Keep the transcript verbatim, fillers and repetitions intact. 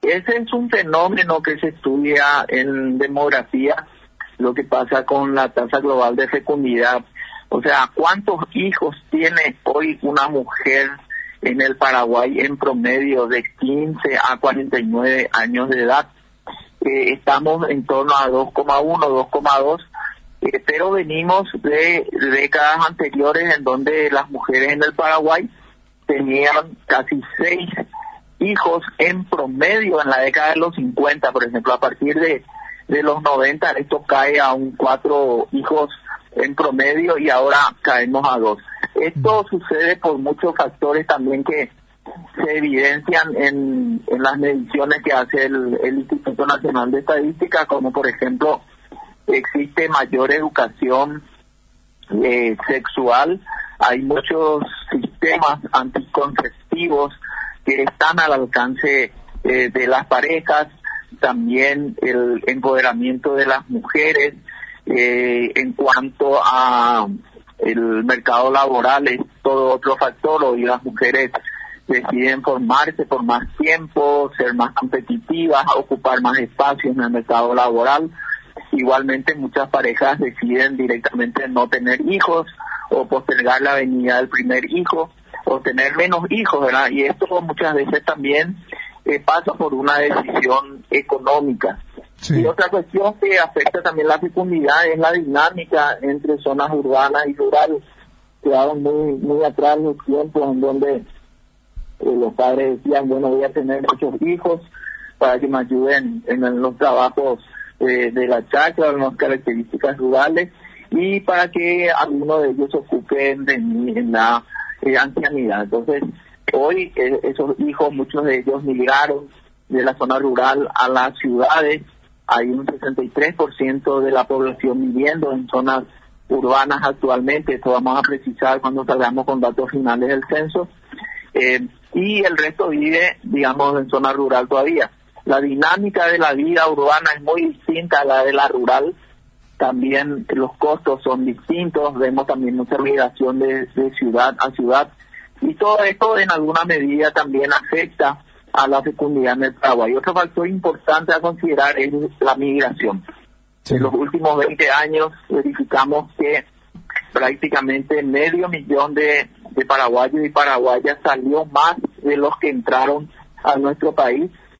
ese es un fenómeno que se estudia en demografía, lo que pasa con la tasa global de fecundidad. O sea, ¿cuántos hijos tiene hoy una mujer en el Paraguay en promedio de quince a cuarenta y nueve años de edad? Eh, estamos en torno a dos coma uno, dos coma dos, eh, pero venimos de décadas anteriores en donde las mujeres en el Paraguay tenían casi seis hijos en promedio en la década de los cincuenta, por ejemplo. A partir de, de los noventa esto cae a un cuatro hijos en promedio y ahora caemos a dos. Esto sucede por muchos factores también que se evidencian en, en las mediciones que hace el, el Instituto Nacional de Estadística, como por ejemplo existe mayor educación eh, sexual, hay muchos sistemas anticonceptivos que están al alcance eh, de las parejas, también el empoderamiento de las mujeres eh, en cuanto a el mercado laboral es todo otro factor. Hoy las mujeres deciden formarse por más tiempo, ser más competitivas, ocupar más espacios en el mercado laboral. Igualmente muchas parejas deciden directamente no tener hijos o postergar la venida del primer hijo o tener menos hijos, ¿verdad? Y esto muchas veces también eh, pasa por una decisión económica. Sí. Y otra cuestión que afecta también la fecundidad es la dinámica entre zonas urbanas y rurales. Quedaron muy muy atrás los tiempos en donde eh, los padres decían, bueno, voy a tener muchos hijos para que me ayuden en, en los trabajos eh, de la chacra, en las características rurales, y para que alguno de ellos se ocupen de mí en la eh, ancianidad. Entonces, hoy eh, esos hijos, muchos de ellos migraron de la zona rural a las ciudades. Hay un sesenta y tres por ciento de la población viviendo en zonas urbanas actualmente. Esto vamos a precisar cuando salgamos con datos finales del censo. Eh, y el resto vive, digamos, en zona rural todavía. La dinámica de la vida urbana es muy distinta a la de la rural. También los costos son distintos. Vemos también mucha migración de, de ciudad a ciudad. Y todo esto en alguna medida también afecta a la fecundidad en el Paraguay. Otro factor importante a considerar es la migración. Sí. En los últimos veinte años verificamos que prácticamente medio millón de, de paraguayos y paraguayas salió más de los que entraron a nuestro país,